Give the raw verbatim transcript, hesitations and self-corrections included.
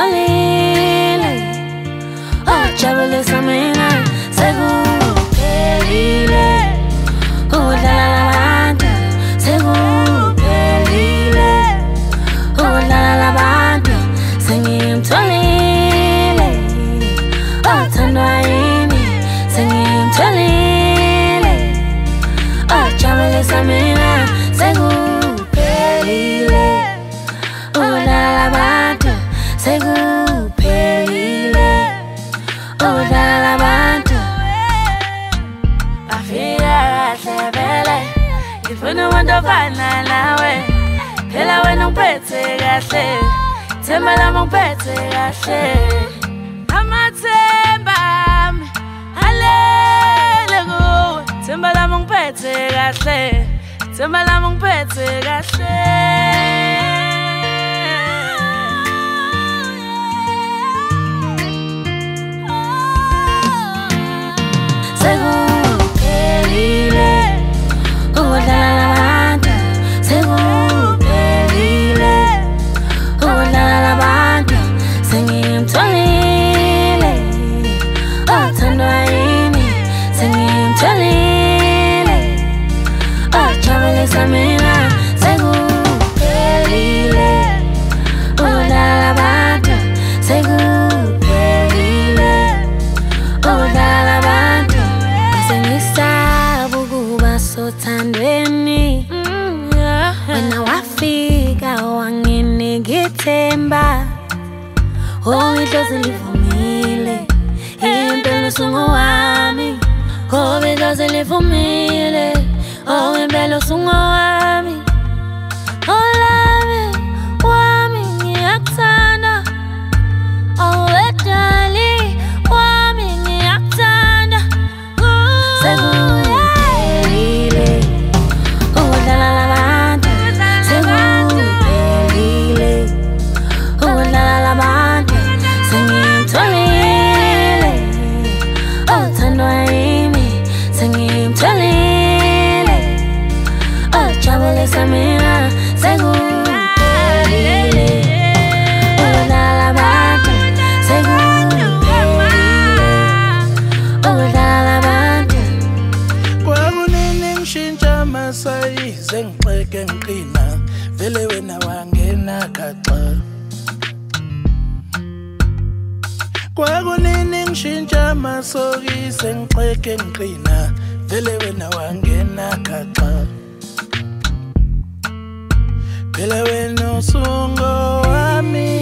sengimtholile ojabulisa mina sekuphelile ukudlala labantu sekuphelile ukudlala labantu sengimtholile othandwa yimi sengimtholile ojabulisa mina sekuphelile ukudlala labantu sekuphelile ukudlala labantu afika kahle vele ngifuna umuntu ofana nawe phela wena ungiphethe kahle themba lami ungiphethe kahle amathemba ami alele kuwe themba lami ungiphethe kahle themba lami ungiphethe kahle sekuphelile ukudlala labantu sekuphelile ukudlala labantu sengimtholile othandwa yimi sengimtholile ojabulisa mina sekuphelile ukudlala labantu sekuphelile ukudlala labantu sengisaba ukuba sothandweni wena wafika wanginikithemba ongidlozi livumile impela usungowami ngidlozi livumile impela usungowami olami wami ngiyakuthanda owedali wami ngiyakuthanda sekuphelile ukudlala labantu sekuphelile ukudlala labantu sengimtholile othandwa yimi sengimtholile ojabulisa mina sekuphelile ukudlala labantu sekuphelile ukudlala labantu kwakunini ngishintsha amasayizi ngixeke ngiqina vele wena wangena gaxa kwakunini ngishintsha amasokisi ngixeke ngiqina vele wena wangena gaxa phela wena usungowami